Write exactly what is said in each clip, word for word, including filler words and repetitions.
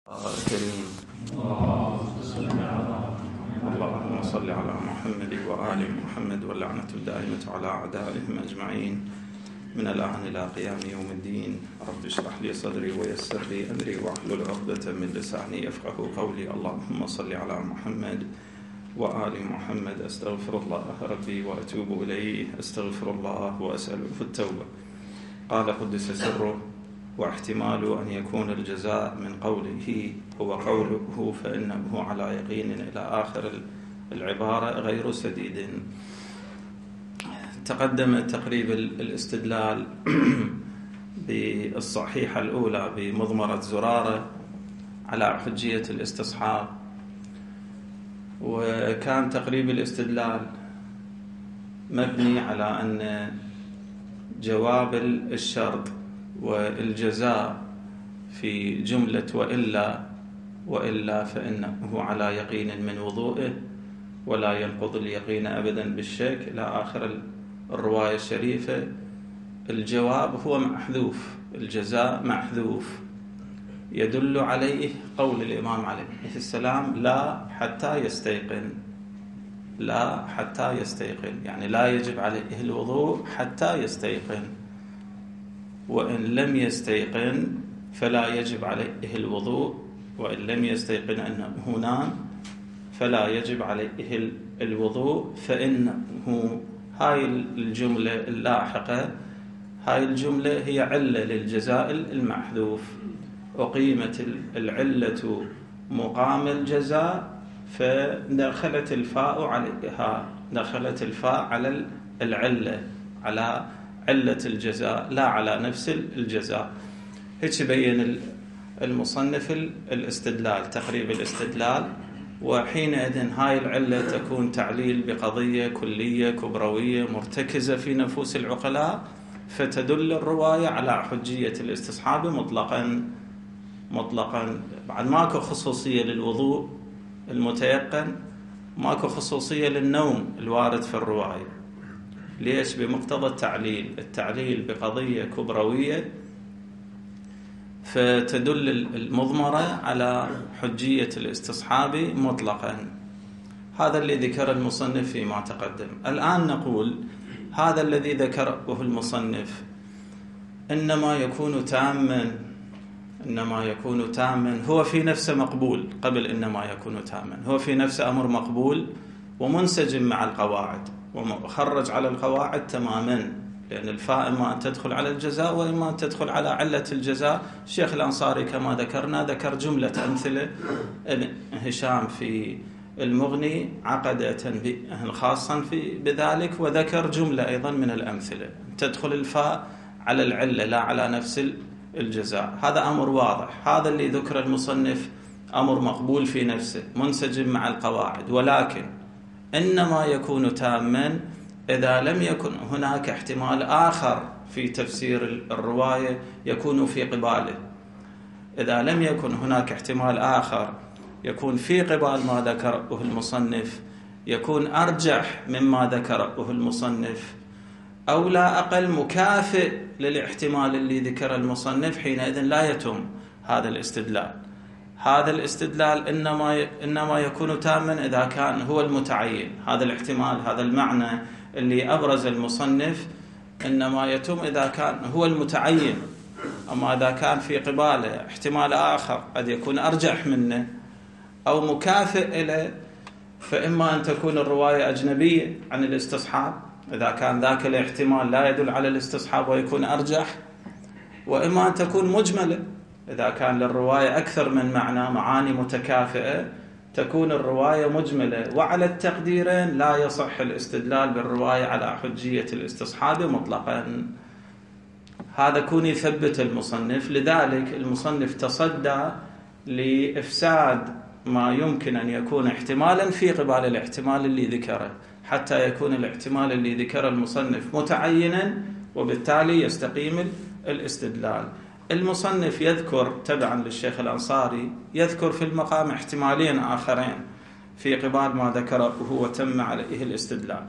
الكريم اللهم صل على محمد وآل محمد واللعنة الدائمة على أعدائهم أجمعين من الآن إلى قيام يوم الدين. رب اشرح لي صدري ويسر لي أمري واحلل عقدة من لساني يفقه قولي. اللهم صل على محمد وآل محمد. أستغفر الله ربي وأتوب إليه، أستغفر الله وأسأله في التوبة. قال قدس سره: واحتمال أن يكون الجزاء من قوله هو قوله فإنه على يقين إلى آخر العبارة غير سديد. تقدم تقريب الاستدلال بالصحيحة الأولى بمضمرة زرارة على حجية الاستصحاب، وكان تقريب الاستدلال مبني على أن جواب الشرط والجزاء في جملة وإلا وإلا فإنه على يقين من وضوئه ولا ينقض اليقين أبدا بالشك إلى آخر الرواية الشريفة. الجواب هو محذوف، الجزاء محذوف، يدل عليه قول الإمام عليه السلام: لا حتى يستيقن، لا حتى يستيقن، يعني لا يجب عليه الوضوء حتى يستيقن، وإن لم يستيقن فلا يجب عليه الوضوء، وإن لم يستيقن أنه نام فلا يجب عليه الوضوء، فإنه هاي الجملة اللاحقة، هاي الجملة هي علة للجزاء المحذوف. أقيمت العلة مقام الجزاء فدخلت الفاء عليها، دخلت الفاء على العلة، على علة الجزاء لا على نفس الجزاء. هيك بين المصنف الاستدلال، تقريب الاستدلال. وحينئذ هاي العلة تكون تعليل بقضية كلية كبروية مرتكزة في نفوس العقلاء، فتدل الرواية على حجية الاستصحاب مطلقا مطلقا. بعد ماكو خصوصية للوضوء المتيقن، ماكو خصوصية للنوم الوارد في الرواية. ليش؟ بمقتضى التعليل، التعليل بقضية كبروية، فتدل المضمرة على حجية الاستصحاب مطلقا. هذا اللي ذكر المصنف فيما تقدم. الآن نقول هذا الذي ذكره المصنف إنما يكون تاما، إنما يكون تاما هو في نفسه مقبول. قبل إنما يكون تاما هو في نفسه أمر مقبول ومنسجم مع القواعد ومخرج على القواعد تماما، لأن الفاء إما أن تدخل على الجزاء وإما أن تدخل على علة الجزاء. الشيخ الأنصاري كما ذكرنا ذكر جملة أمثلة. هشام في المغني عقد تنبيه خاصا في بذلك، وذكر جملة أيضا من الأمثلة تدخل الفاء على العلة لا على نفس الجزاء. هذا أمر واضح. هذا اللي ذكر المصنف أمر مقبول في نفسه منسجم مع القواعد، ولكن إنما يكون تاما إذا لم يكن هناك احتمال آخر في تفسير الرواية يكون في قباله. إذا لم يكن هناك احتمال آخر يكون في قبال ما ذكره المصنف، يكون أرجح مما ذكره المصنف، أو لا أقل مكافئ للاحتمال اللي ذكر المصنف، حينئذ لا يتم هذا الاستدلال. هذا الاستدلال إنما إنما يكون تاما إذا كان هو المتعين. هذا الاحتمال، هذا المعنى اللي أبرز المصنف، إنما يتم إذا كان هو المتعين. أما إذا كان في قباله احتمال آخر قد يكون أرجح منه أو مكافئ إليه، فإما أن تكون الرواية أجنبية عن الاستصحاب إذا كان ذاك الاحتمال لا يدل على الاستصحاب ويكون أرجح، وإما أن تكون مجملة إذا كان للرواية أكثر من معنى، معاني متكافئة، تكون الرواية مجملة. وعلى التقديرين لا يصح الاستدلال بالرواية على حجية الاستصحاب مطلقا. هذا كون يثبت المصنف. لذلك المصنف تصدى لإفساد ما يمكن أن يكون احتمالا في قبال الاحتمال اللي ذكره، حتى يكون الاحتمال اللي ذكره المصنف متعينا، وبالتالي يستقيم الاستدلال. المصنف يذكر تبعا للشيخ الأنصاري، يذكر في المقام احتمالين آخرين في قبال ما ذكره وتم عليه الاستدلال.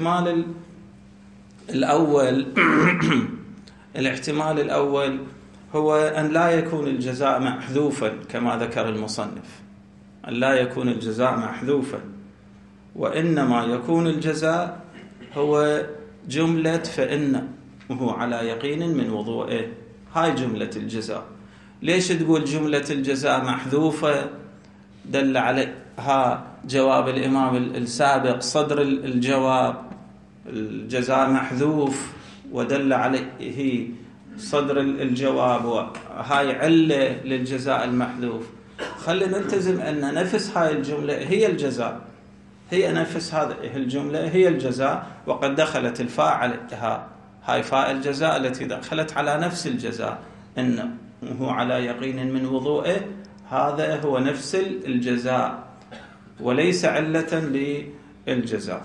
الاحتمال الأول الاحتمال الأول هو أن لا يكون الجزاء محذوفا كما ذكر المصنف، أن لا يكون الجزاء محذوفا، وإنما يكون الجزاء هو جملة فإنه على يقين من وضوئه. هاي جملة الجزاء. ليش تقول جملة الجزاء محذوفة؟ دل عليها جواب الإمام السابق، صدر الجواب الجزاء محذوف، ودل عليه صدر الجواب، وهاي علة للجزاء المحذوف. خلينا نلتزم أن نفس هاي الجملة هي الجزاء، هي نفس هذه الجملة هي الجزاء، وقد دخلت الفاء عليها، هاي فاء الجزاء التي دخلت على نفس الجزاء، إنه على يقين من وضوئه، هذا هو نفس الجزاء وليس علة للجزاء.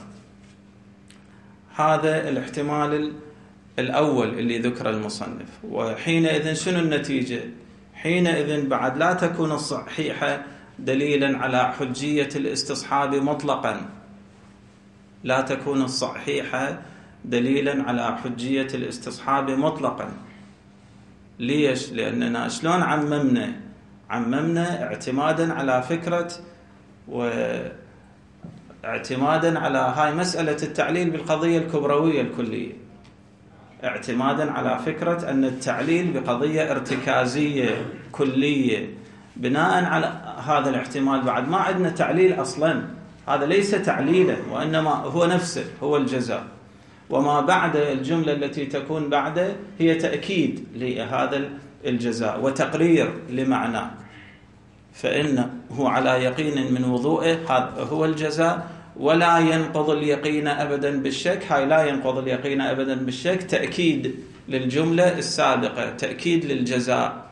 هذا الاحتمال الأول اللي ذكر المصنف. وحينئذ شنو النتيجة؟ حينئذ بعد لا تكون الصحيحة دليلا على حجية الاستصحاب مطلقا، لا تكون الصحيحة دليلا على حجية الاستصحاب مطلقا. ليش؟ لأننا شلون عممنا عممنا اعتمادا على فكرة واعتمادا على هاي مسألة التعليل بالقضية الكبروية الكلية، اعتمادا على فكرة أن التعليل بقضية ارتكازية كلية. بناء على هذا الاحتمال بعد ما عندنا تعليل أصلا، هذا ليس تعليلا وإنما هو نفسه، هو الجزاء. وما بعد الجملة التي تكون بعده هي تأكيد لهذا الجزاء وتقرير لمعناه، فإنه على يقين من وضوئه، هذا هو الجزاء. ولا ينقض اليقين أبدا بالشك، هاي لا ينقض اليقين أبدا بالشك تأكيد للجملة السابقة، تأكيد للجزاء.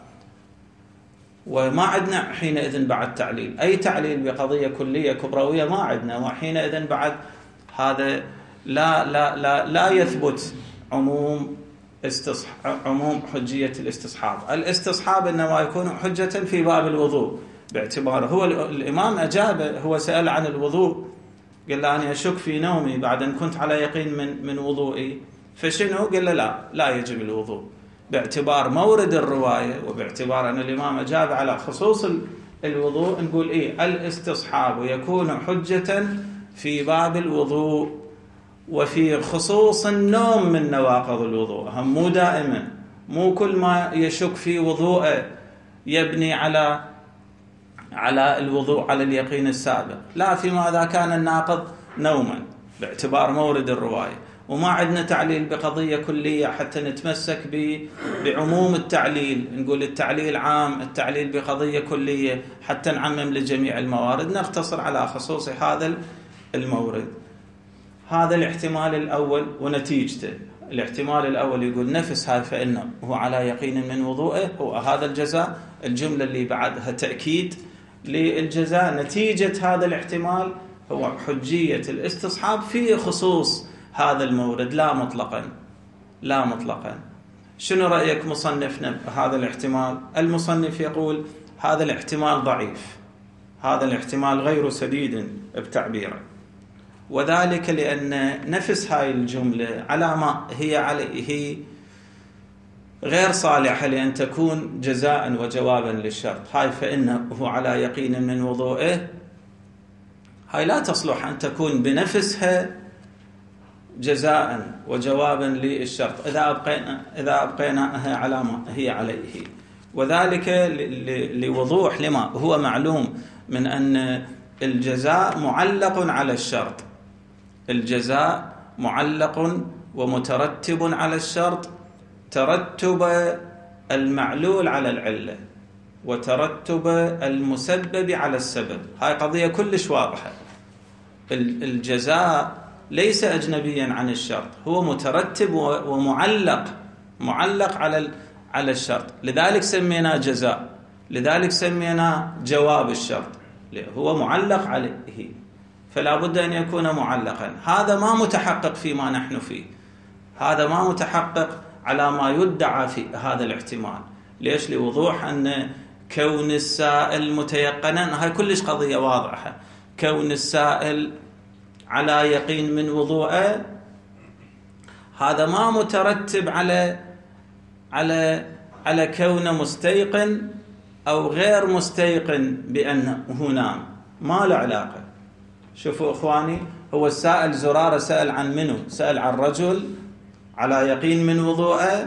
وما عندنا حينئذ بعد تعليل، أي تعليل بقضية كلية كبروية ما عندنا، وحينئذ بعد هذا لا لا لا لا يثبت عموم استصحاب عموم حجية الاستصحاب. الاستصحاب إنما يكون حجة في باب الوضوء، باعتباره هو الإمام أجاب، هو سأل عن الوضوء، قال له أنا أشك في نومي بعد أن كنت على يقين من من وضوئي، فشنو؟ قال له لا لا يجب الوضوء، باعتبار مورد الرواية وباعتبار أن الإمام أجاب على خصوص الوضوء، نقول إيه الاستصحاب يكون حجة في باب الوضوء وفي خصوص النوم من نواقض الوضوء. هم مو دائما، مو كل ما يشك في وضوءه يبني على على الوضوء على اليقين السابق، لا، فيما إذا كان الناقض نوما باعتبار مورد الرواية. وما عندنا تعليل بقضية كلية حتى نتمسك بعموم التعليل، نقول التعليل عام، التعليل بقضية كلية حتى نعمم لجميع الموارد، نقتصر على خصوص هذا المورد. هذا الاحتمال الأول ونتيجته. الاحتمال الأول يقول نفس هذا فإنه هو على يقين من وضوئه، هو هذا الجزاء. الجملة اللي بعدها تأكيد للجزاء. نتيجة هذا الاحتمال هو حجية الاستصحاب في خصوص هذا المورد، لا مطلقا، لا مطلقا. شنو رأيك مصنفنا بهذا الاحتمال؟ المصنف يقول هذا الاحتمال ضعيف، هذا الاحتمال غير سديد بتعبيره، وذلك لأن نفس هاي الجملة على ما هي عليه غير صالحة لأن تكون جزاء وجوابا للشرط. هاي فإنه على يقين من وضوئه، هاي لا تصلح أن تكون بنفسها جزاء وجوابا للشرط إذا أبقينا إذا أبقيناها على ما هي عليه، وذلك لوضوح لما هو معلوم من أن الجزاء معلق على الشرط. الجزاء معلق ومترتب على الشرط، ترتب المعلول على العلة وترتب المسبب على السبب. هاي قضية كلش واضحة. الجزاء ليس أجنبيا عن الشرط، هو مترتب ومعلق معلق على على الشرط، لذلك سميناه جزاء، لذلك سميناه جواب الشرط، هو معلق عليه، فلا بد أن يكون معلقا. هذا ما متحقق فيما نحن فيه، هذا ما متحقق على ما يدعى في هذا الاحتمال. ليش؟ لوضوح أن كون السائل متيقنا، هاي كلش قضية واضحة. كون السائل على يقين من وضوءه، هذا ما مترتب على على على كونه مستيقن أو غير مستيقن بأنه نام، ما له علاقة. شوفوا إخواني، هو السائل زرارة سأل عن منه؟ سأل عن رجل على يقين من وضوءه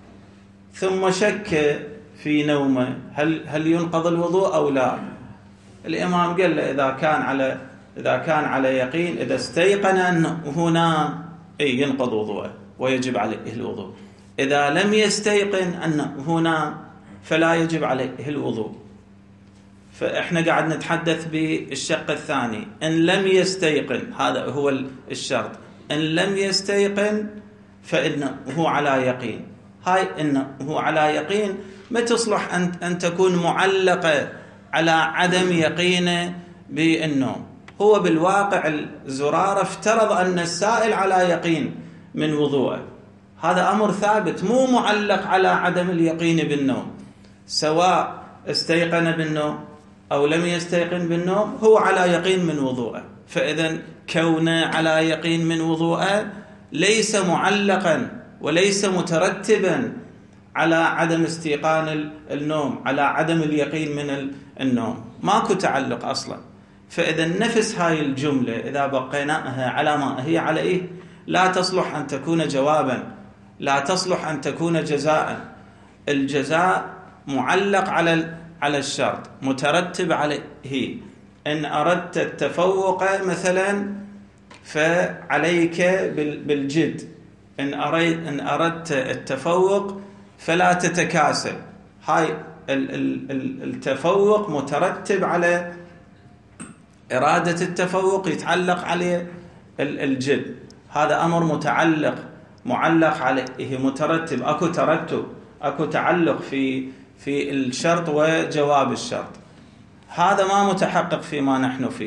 ثم شك في نومه، هل هل ينقض الوضوء أو لا؟ الإمام قال له إذا كان على إذا كان على يقين، إذا استيقن أنه نام أي ينقض وضوءه ويجب عليه الوضوء. إذا لم يستيقن أنه نام فلا يجب عليه الوضوء. فإحنا قاعد نتحدث بالشق الثاني، إن لم يستيقن، هذا هو الشرط، إن لم يستيقن فإنه على يقين. هاي إنه على يقين ما تصلح أن أن تكون معلقة على عدم يقينه بالنوم. هو بالواقع الزرارة افترض أن السائل على يقين من وضوءه، هذا أمر ثابت مو معلق على عدم اليقين بالنوم، سواء استيقن بالنوم أو لم يستيقن بالنوم هو على يقين من وضوءه. فإذا كونه على يقين من وضوءه ليس معلقا وليس مترتبا على عدم استيقان النوم، على عدم اليقين من النوم، ماكو تعلق أصلا. فإذا نفس هاي الجملة إذا بقيناها على ما هي عليه لا تصلح أن تكون جوابا، لا تصلح أن تكون جزاء. الجزاء معلق على على الشرط، مترتب عليه. إن أردت التفوق مثلا فعليك بالجد، إن أريد إن أردت التفوق فلا تتكاسل. هاي التفوق مترتب على إرادة التفوق، يتعلق عليه الجد، هذا أمر متعلق معلق عليه مترتب، أكو ترتب، أكو تعلق في في الشرط وجواب الشرط. هذا ما متحقق فيما نحن فيه.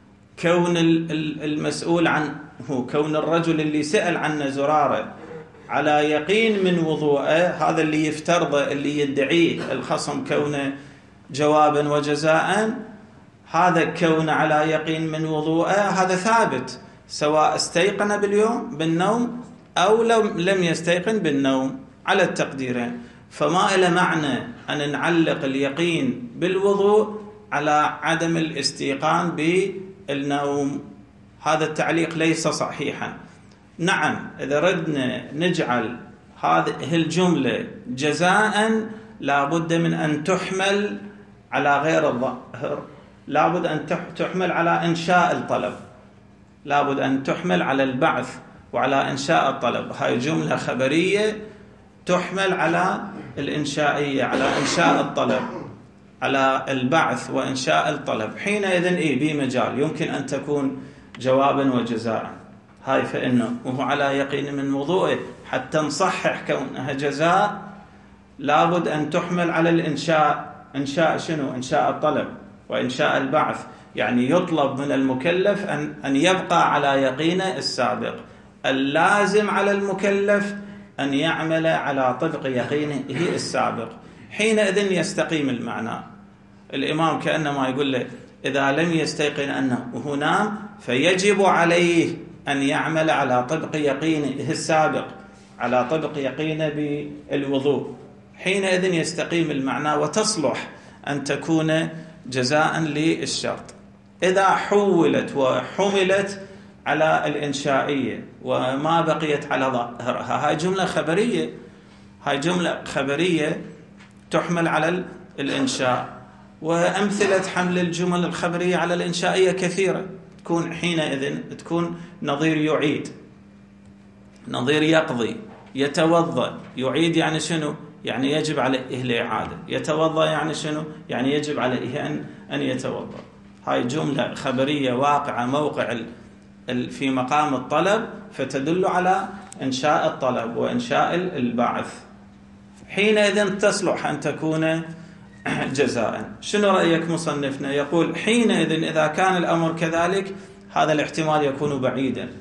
كون المسؤول عنه، كون الرجل اللي سأل عنه زرارة على يقين من وضوءه، هذا اللي يفترضه اللي يدعيه الخصم كونه جوابا وجزاء، هذا كون على يقين من وضوءه هذا ثابت، سواء استيقن باليوم بالنوم أو لم يستيقن بالنوم على التقديرين. فما إلى معنى أن نعلق اليقين بالوضوء على عدم الاستيقان بالنوم، هذا التعليق ليس صحيحا. نعم، إذا ردنا نجعل هذه الجملة جزاء لابد من أن تحمل على غير الظاهر، لابد أن تحمل على إنشاء الطلب، لابد أن تحمل على البعث وعلى إنشاء الطلب. هاي جملة خبرية تحمل على الإنشائية، على إنشاء الطلب، على البعث وإنشاء الطلب. حينئذ إيه بمجال يمكن أن تكون جوابا وجزاء. هاي فإنه وهو على يقين من وضوءه، حتى نصحح كونها جزاء لابد أن تحمل على الإنشاء. إنشاء شنو؟ إنشاء الطلب وإنشاء البعث، يعني يطلب من المكلف أن أن يبقى على يقينه السابق. اللازم على المكلف أن يعمل على طبق يقينه السابق، حينئذ يستقيم المعنى. الإمام كأنما يقول له إذا لم يستيقن أنه نام فيجب عليه أن يعمل على طبق يقينه السابق، على طبق يقينه بالوضوء، حينئذ يستقيم المعنى وتصلح أن تكون جزاء للشرط. إذا حولت وحملت على الإنشائية وما بقيت على ظاهرها، هاي جملة خبرية، هاي جملة خبرية تحمل على الإنشاء. وأمثلة حمل الجمل الخبرية على الإنشائية كثيرة، تكون حينئذ تكون نظير يعيد، نظير يقضي، يتوضأ. يعيد يعني شنو؟ يعني يجب عليه الإعادة. يتوضأ يعني شنو؟ يعني يجب عليه أن أن يتوضأ. هاي جملة خبرية واقعة موقع في مقام الطلب، فتدل على إنشاء الطلب وإنشاء البعث، حينئذ تصلح أن تكون جزاء. شنو رأيك مصنفنا؟ يقول حينئذ إذا كان الأمر كذلك هذا الاحتمال يكون بعيدا.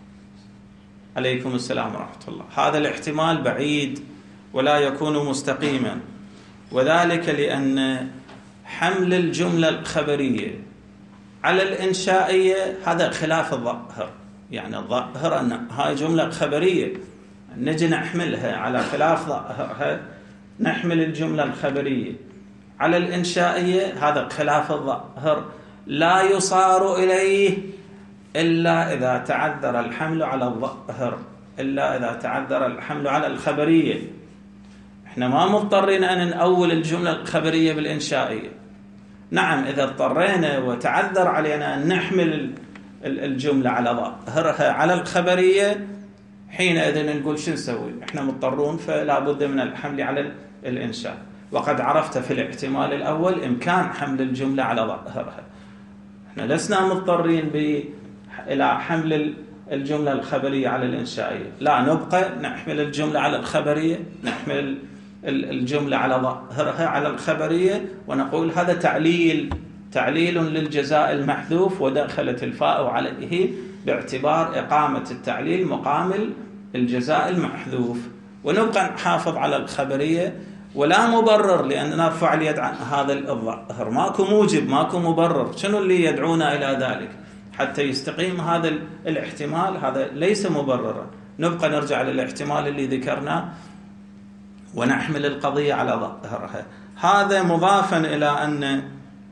عليكم السلام ورحمة الله. هذا الاحتمال بعيد ولا يكون مستقيما، وذلك لأن حمل الجملة الخبرية على الإنشائية هذا خلاف الظاهر. يعني الظاهر أن هاي جملة خبرية، نجي نحملها على خلاف ظاهرها نحمل الجملة الخبرية على الإنشائية، هذا خلاف الظاهر، لا يصار إليه إلا إذا تعذر الحمل على الظاهر، إلا إذا تعذر الحمل على الخبرية. إحنا ما مضطرين أن نأول الجملة الخبرية بالإنشائية. نعم إذا اضطرينا وتعذر علينا أن نحمل الجملة على ظاهرها على الخبرية، حينئذ نقول شو نسوي؟ إحنا مضطرون فلا بد من الحمل على الإنشاء. وقد عرفت في الاحتمال الأول إمكان حمل الجملة على ظاهرها. إحنا لسنا مضطرين ب إلى حمل الجملة الخبرية على الإنشائية، لا، نبقى نحمل الجملة على الخبرية، نحمل الجملة على ظاهرها على الخبرية، ونقول هذا تعليل تعليل للجزاء المحذوف ودخلت الفاء عليه باعتبار إقامة التعليل مقابل الجزاء المحذوف، ونبقى نحافظ على الخبرية ولا مبرر لأن نرفع اليد عن هذا الظاهر. ماكو موجب، ماكو مبرر. شنو اللي يدعونا إلى ذلك؟ حتى يستقيم هذا الاحتمال، هذا ليس مبررا. نبقى نرجع للاحتمال اللي ذكرناه ونحمل القضية على ظاهرها. هذا مضافا إلى أن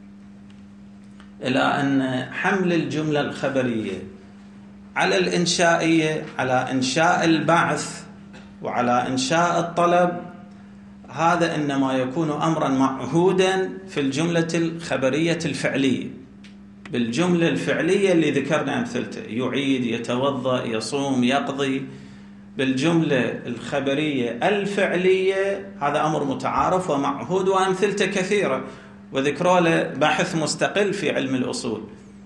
إلى أن حمل الجملة الخبرية على الإنشائية، على إنشاء البعث وعلى إنشاء الطلب، هذا إنما يكون أمرا معهودا في الجملة الخبرية الفعلية، بالجملة الفعلية اللي ذكرنا أمثلته: يعيد، يتوضأ، يصوم، يقضي. بالجملة الخبرية الفعلية هذا أمر متعارف ومعهود وأمثلته كثيرة، وذكروا له بحث مستقل في علم الأصول.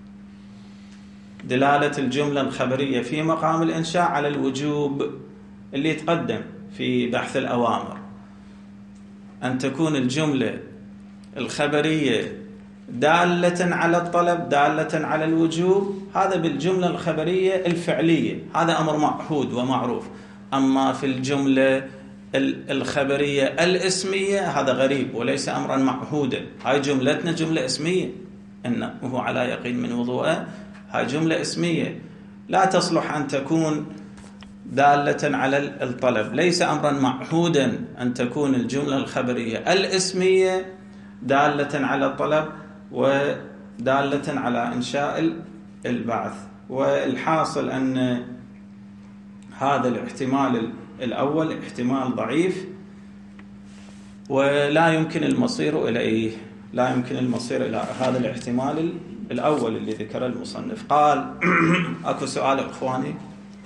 دلالة الجملة الخبرية في مقام الإنشاء على الوجوب اللي يتقدم في بحث الأوامر، أن تكون الجملة الخبرية دالة على الطلب، دالة على الوجوب، هذا بالجملة الخبرية الفعلية، هذا أمر معهود ومعروف. أما في الجملة الخبرية الاسمية هذا غريب وليس أمرا معهودا. هاي جملتنا جملة اسمية، إنه على يقين من وضوءه، هاي جملة اسمية لا تصلح أن تكون دالة على الطلب. ليس أمرا معهودا أن تكون الجملة الخبرية الاسمية دالة على الطلب ودالة على إنشاء البعث. والحاصل أن هذا الاحتمال الأول احتمال ضعيف ولا يمكن المصير إليه، لا يمكن المصير إلى هذا الاحتمال الأول اللي ذكر المصنف. قال أكو سؤال إخواني؟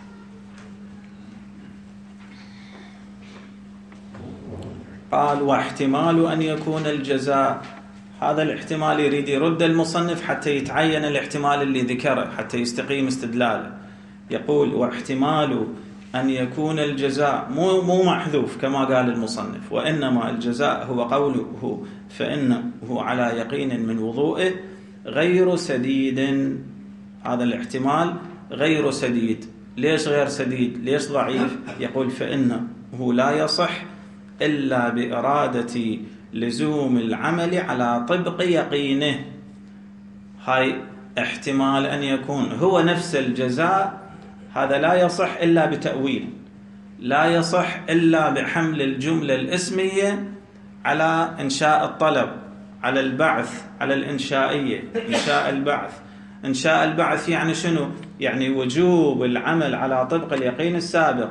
قال: واحتمال أن يكون الجزاء. هذا الاحتمال يريد يرد المصنف حتى يتعين الاحتمال اللي ذكره، حتى يستقيم استدلاله. يقول: واحتمال أن يكون الجزاء مو مو محذوف كما قال المصنف، وإنما الجزاء هو قوله فإنه على يقين من وضوئه غير سديد. هذا الاحتمال غير سديد. ليش غير سديد؟ ليش ضعيف؟ يقول: فإنه لا يصح إلا بإرادة لزوم العمل على طبق يقينه. هاي احتمال أن يكون هو نفس الجزاء، هذا لا يصح إلا بتأويل، لا يصح إلا بحمل الجملة الاسمية على إنشاء الطلب، على البعث، على الإنشائية، إنشاء البعث. إنشاء البعث يعني شنو؟ يعني وجوب العمل على طبق اليقين السابق.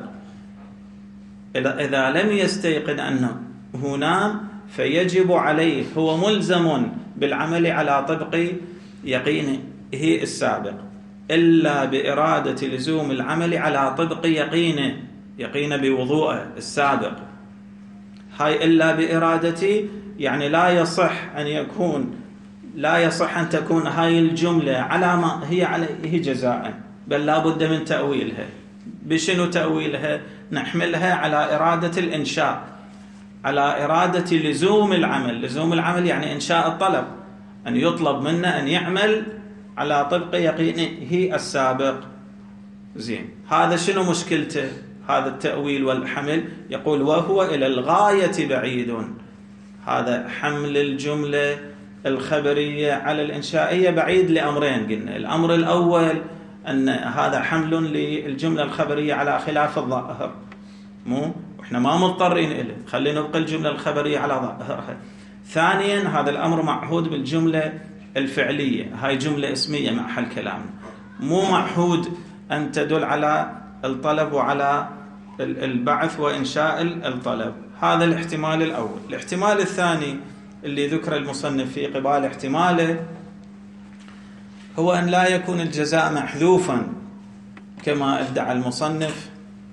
إذا لم يستيقن أنه نام فيجب عليه، هو ملزم بالعمل على طبق يقينه السابق، إلا بإرادة لزوم العمل على طبق يقينه، يقين بوضوءه السابق. هاي إلا بإرادتي يعني لا يصح أن يكون لا يصح أن تكون هاي الجملة على ما هي عليه جزاء، بل لا بد من تأويلها. بشنو تأويلها؟ نحملها على إرادة الإنشاء، على إرادة لزوم العمل. لزوم العمل يعني إنشاء الطلب، أن يطلب منا أن يعمل على طبق يقينه السابق. زين، هذا شنو مشكلته؟ هذا التأويل والحمل. يقول: وهو إلى الغاية بعيد. هذا حمل الجملة الخبرية على الإنشائية بعيد لأمرين قلنا. الأمر الأول أن هذا حمل للجملة الخبرية على خلاف الظاهر، مو احنا ما مضطرين إليه، خلينا نبقى الجملة الخبرية على ظاهرها. ثانيا هذا الأمر معهود بالجملة الفعلية، هاي جملة اسمية محل كلامنا، مو معهود أن تدل على الطلب وعلى البعث وإنشاء الطلب. هذا الاحتمال الأول. الاحتمال الثاني اللي ذكر المصنف في قبال احتماله هو أن لا يكون الجزاء محذوفا كما ادعى المصنف،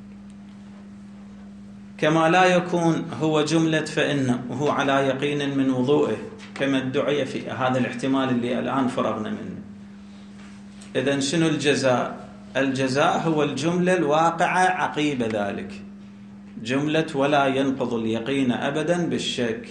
كما لا يكون هو جملة فإن وهو على يقين من وضوئه كما ادعي في هذا الاحتمال اللي الآن فرغنا منه. إذن شنو الجزاء؟ الجزاء هو الجملة الواقعة عقيب ذلك، جملة ولا ينقض اليقين أبدا بالشك،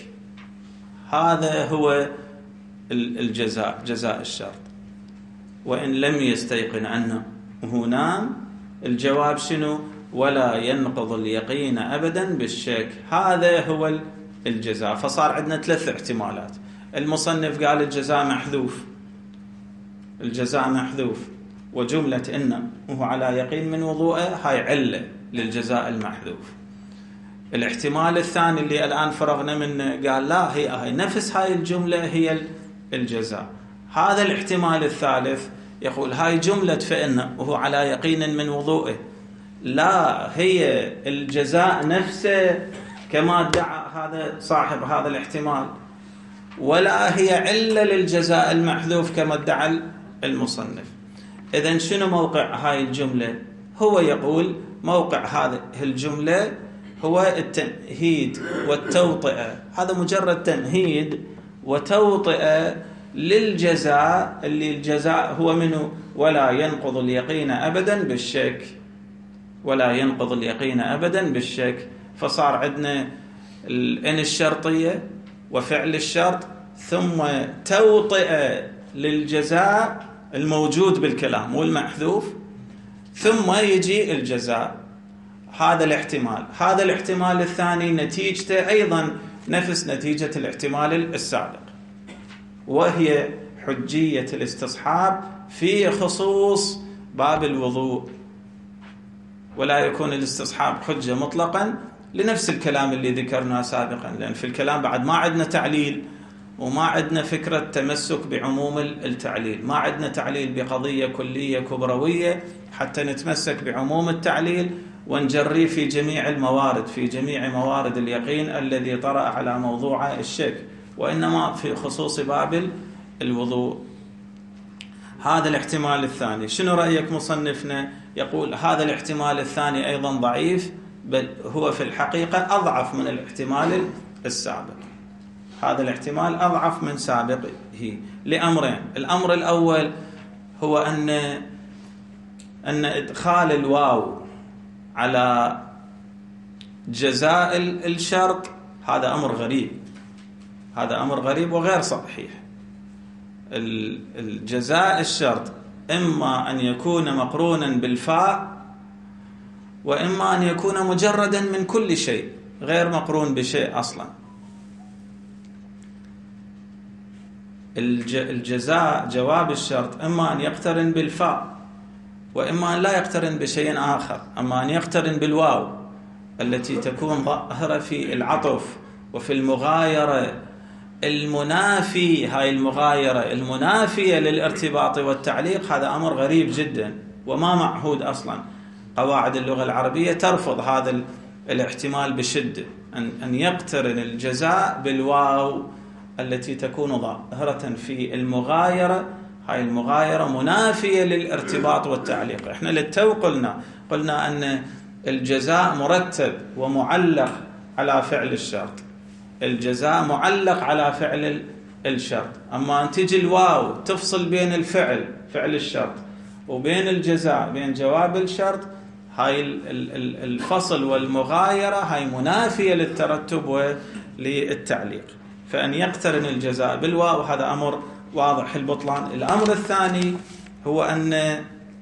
هذا هو الجزاء، جزاء الشرط. وإن لم يستيقن عنه وهو نام، الجواب شنو؟ ولا ينقض اليقين أبدا بالشك، هذا هو الجزاء. فصار عندنا ثلاث احتمالات. المصنف قال الجزاء محذوف، الجزاء محذوف وجملة إن وهو على يقين من وضوءه، هاي علة للجزاء المحذوف. الاحتمال الثاني اللي الآن فرغنا منه قال لا، هي هاي نفس هاي الجملة هي الجزاء. هذا الاحتمال الثالث يقول هاي جملة فإن وهو على يقين من وضوءه، لا هي الجزاء نفسه كما ادعى هذا صاحب هذا الاحتمال، ولا هي علة للجزاء المحذوف كما ادعى المصنف. إذن شنو موقع هاي الجملة؟ هو يقول موقع هذه الجملة هو التمهيد والتوطئة، هذا مجرد تمهيد وتوطئة للجزاء، اللي الجزاء هو منه ولا ينقض اليقين أبدا بالشك، ولا ينقض اليقين أبدا بالشك. فصار عندنا إن الشرطية وفعل الشرط ثم توطئة للجزاء الموجود بالكلام والمحذوف، ثم يجي الجزاء. هذا الاحتمال. هذا الاحتمال الثاني نتيجته أيضا نفس نتيجة الاحتمال السابق، وهي حجية الاستصحاب في خصوص باب الوضوء، ولا يكون الاستصحاب حجة مطلقا لنفس الكلام اللي ذكرناه سابقا، لأن في الكلام بعد ما عندنا تعليل وما عندنا فكرة تمسك بعموم التعليل، ما عندنا تعليل بقضية كلية كبروية حتى نتمسك بعموم التعليل ونجريه في جميع الموارد، في جميع موارد اليقين الذي طرأ على موضوع الشك، وإنما في خصوص باب الوضوء. هذا الاحتمال الثاني. شنو رأيك مصنفنا؟ يقول هذا الاحتمال الثاني أيضا ضعيف، بل هو في الحقيقة أضعف من الاحتمال السابق. هذا الاحتمال أضعف من سابقه لأمرين. الأمر الأول هو أن أن إدخال الواو على جزاء الشرط هذا أمر غريب، هذا أمر غريب وغير صحيح. الجزاء الشرط إما أن يكون مقرونا بالفاء، وإما أن يكون مجردا من كل شيء غير مقرون بشيء أصلا. الجزاء جواب الشرط إما أن يقترن بالفاء، وإما أن لا يقترن بشيء آخر، أما أن يقترن بالواو التي تكون ظاهرة في العطف وفي المغايرة المنافي، هاي المغايرة المنافية للارتباط والتعليق. هذا أمر غريب جدا وما معهود أصلا. قواعد اللغة العربية ترفض هذا الاحتمال بشدة، أن أن يقترن الجزاء بالواو التي تكون ظاهرة في المغايرة، هاي المغايرة منافية للارتباط والتعليق. احنا للتو قلنا قلنا أن الجزاء مرتب ومعلق على فعل الشرط، الجزاء معلق على فعل الشرط. أما أن تجي الواو تفصل بين الفعل فعل الشرط وبين الجزاء بين جواب الشرط، هاي الفصل والمغايرة هاي منافية للترتب وللتعليق. فأن يقترن الجزاء بالواو هذا أمر واضح البطلان. الأمر الثاني هو أن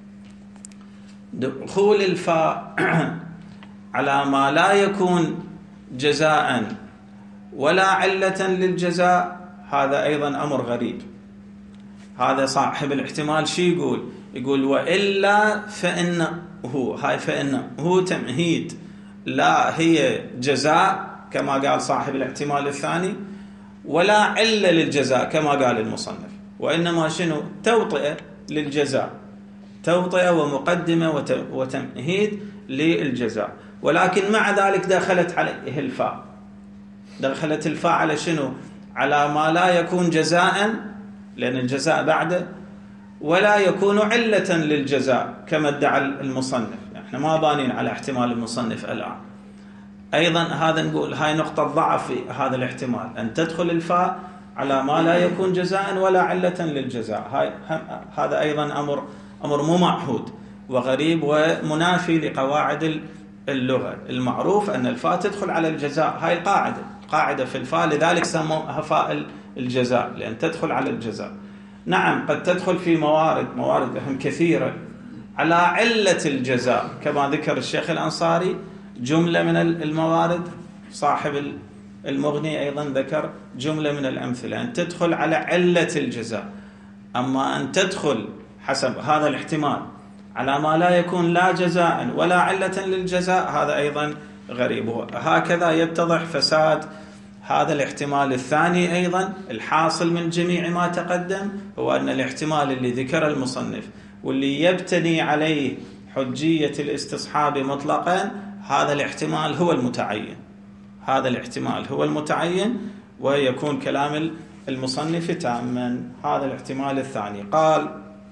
دخول الفاء على ما لا يكون جزاء ولا علة للجزاء هذا أيضا أمر غريب. هذا صاحب الاحتمال شي يقول؟ يقول وإلا فإن هو، هاي فإن هو تمهيد لا هي جزاء كما قال صاحب الاحتمال الثاني، ولا علة للجزاء كما قال المصنف، وإنما شنو؟ توطئة للجزاء، توطئة ومقدمة وتمهيد للجزاء. ولكن مع ذلك دخلت عليه الفاء، دخلت الفاء على شنو؟ على ما لا يكون جزاء، لأن الجزاء بعده، ولا يكون علة للجزاء كما ادعى المصنف. احنا ما بانين على احتمال المصنف الآن. أيضا هذا نقول هاي نقطة ضعف في هذا الاحتمال، أن تدخل الفاء على ما لا يكون جزاء ولا علة للجزاء. هاي هذا أيضا أمر أمر مو معهود وغريب ومنافي لقواعد اللغة. المعروف أن الفاء تدخل على الجزاء، هاي القاعدة قاعدة في الفاء، لذلك سموها فاء الجزاء، لأن تدخل على الجزاء. نعم قد تدخل في موارد موارد هم كثيرة على علة الجزاء، كما ذكر الشيخ الأنصاري جملة من الموارد، صاحب المغني أيضا ذكر جملة من الأمثلة أن تدخل على علة الجزاء. أما أن تدخل حسب هذا الاحتمال على ما لا يكون لا جزاء ولا علة للجزاء، هذا أيضا غريب. هكذا يتضح فساد هذا الاحتمال الثاني. أيضا الحاصل من جميع ما تقدم هو أن الاحتمال اللي ذكر المصنف واللي يبتني عليه حجية الاستصحاب مطلقا، هذا الاحتمال هو المتعين، هذا الاحتمال هو المتعين، ويكون كلام المصنف تاما. هذا الاحتمال الثاني. قال: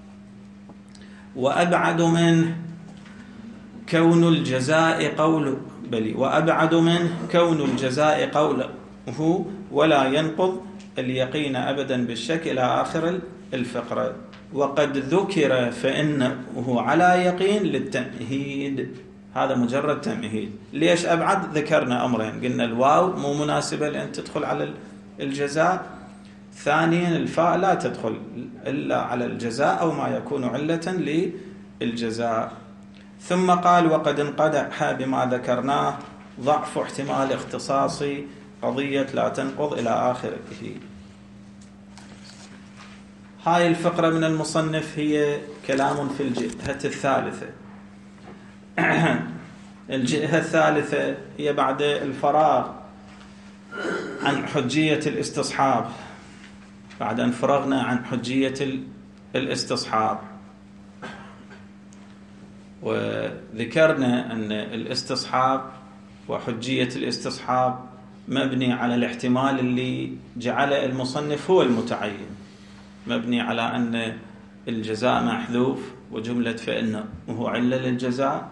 وأبعد منه كون الجزاء قول بلي وأبعد منه كون الجزاء قوله ولا ينقض اليقين أبدا بالشك إلى آخر الفقرة. وقد ذكر فإنه على يقين للتمهيد، هذا مجرد تمهيد. ليش أبعد؟ ذكرنا أمرين، قلنا الواو مو مناسبة لأن تدخل على الجزاء، ثانيا الفاء لا تدخل إلا على الجزاء أو ما يكون علة للجزاء. ثم قال: وقد انقدح بما ذكرناه ضعف احتمال اختصاص قضية لا تنقض إلى آخره. هاي الفقرة من المصنف هي كلام في الجهة الثالثة. الجهة الثالثة هي بعد الفراغ عن حجية الاستصحاب، بعد أن فرغنا عن حجية الاستصحاب وذكرنا أن الاستصحاب وحجية الاستصحاب مبني على الاحتمال اللي جعل المصنف هو المتعين، مبني على أن الجزاء محذوف وجملة فإنه هو علة للجزاء،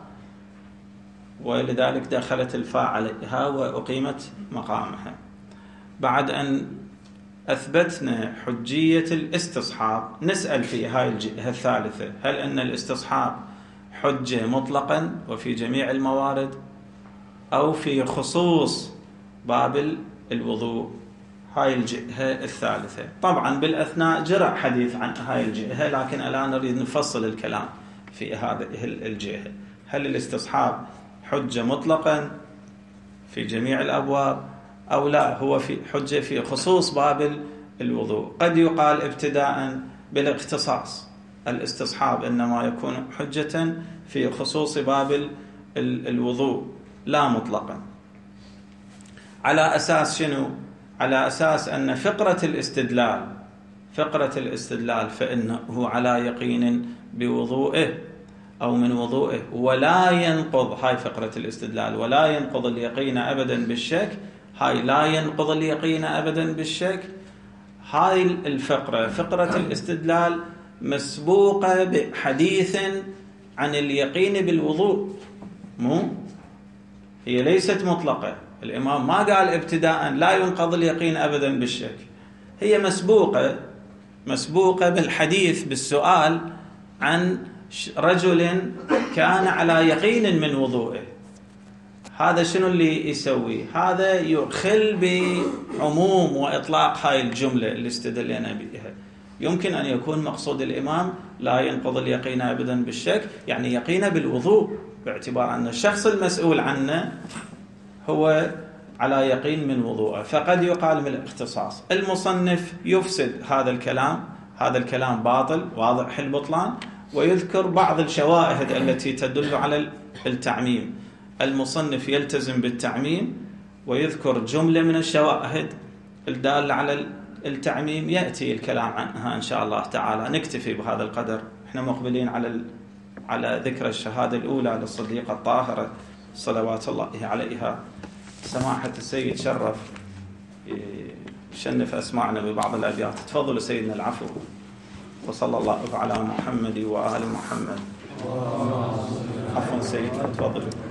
ولذلك دخلت الفاء عليها وأقيمت مقامها. بعد أن أثبتنا حجية الاستصحاب نسأل في هاي الجهة الثالثة: هل أن الاستصحاب حجة مطلقا وفي جميع الموارد أو في خصوص باب الوضوء؟ هاي الجهة الثالثة. طبعا بالأثناء جرى حديث عن هاي الجهة، لكن الآن نريد نفصل الكلام في هذه الجهة. هل الاستصحاب حجة مطلقا في جميع الأبواب أو لا هو في حجة في خصوص باب الوضوء؟ قد يقال ابتداء بالاختصاص، الاستصحاب إنما يكون حجة في خصوص باب الوضوء لا مطلقا. على أساس شنو؟ على أساس أن فقرة الاستدلال فقرة الاستدلال فإنه على يقين بوضوئه أو من وضوئه ولا ينقض، هاي فقرة الاستدلال، ولا ينقض اليقين أبدا بالشك، هاي لا ينقض اليقين أبدا بالشك. هاي الفقرة فقرة الاستدلال مسبوقة بحديث عن اليقين بالوضوء، مو هي ليست مطلقة. الإمام ما قال ابتداء لا ينقض اليقين أبدا بالشك، هي مسبوقة مسبوقة بالحديث بالسؤال عن رجل كان على يقين من وضوئه. هذا شنو اللي يسوي؟ هذا يخل بعموم وإطلاق هاي الجملة اللي استدلنا بها. يمكن أن يكون مقصود الإمام لا ينقض اليقين أبدا بالشك يعني يقين بالوضوء، باعتبار أن الشخص المسؤول عنه هو على يقين من وضوءه، فقد يقال من الاختصاص. المصنف يفسد هذا الكلام، هذا الكلام باطل واضح البطلان، ويذكر بعض الشواهد التي تدل على التعميم. المصنف يلتزم بالتعميم ويذكر جملة من الشواهد الدالة على التعميم، يأتي الكلام عنها إن شاء الله تعالى. نكتفي بهذا القدر، احنا مقبلين على على ذكر الشهادة الأولى للصديقة الطاهرة صلوات الله عليها. سماحة السيد شرف شنف أسمعنا ببعض الأبيات. تفضلوا سيدنا العفو. وصلى الله على محمد وآل محمد. عفوا سيدنا، تفضلوا.